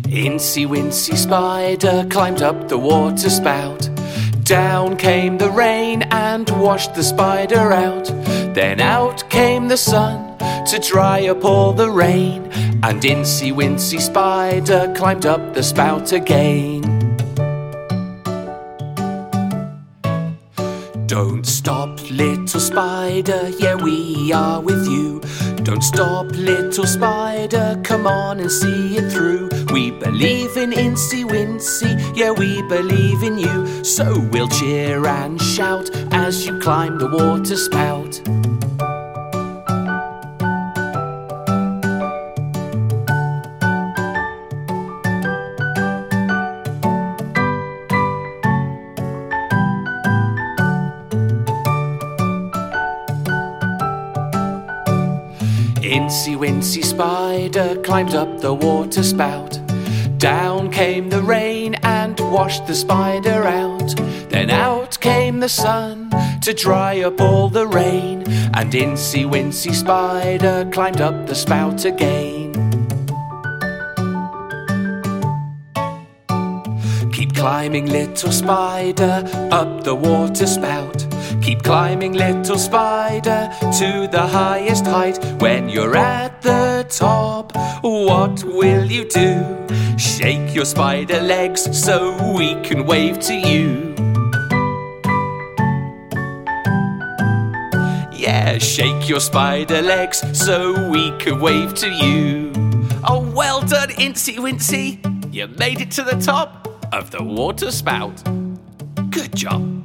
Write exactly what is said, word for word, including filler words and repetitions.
Incy Wincy Spider climbed up the water spout. Down came the rain and washed the spider out. Then out came the sun to dry up all the rain, and Incy Wincy Spider climbed up the spout again. Don't stop, little spider, yeah, we are with you. Don't stop, little spider, come on and see it through. We believe in Incy Wincy, yeah, we believe in you. So we'll cheer and shout as you climb the water spout. Incy Wincy Spider climbed up the water spout. Down came the rain and washed the spider out. Then out came the sun to dry up all the rain, and Incy Wincy Spider climbed up the spout again. Keep climbing, little spider, up the water spout. Keep climbing, little spider, to the highest height. When you're at the top, what will you do? Shake your spider legs so we can wave to you. Yeah, shake your spider legs so we can wave to you. Oh, well done, Incy Wincy. You made it to the top of the water spout. Good job.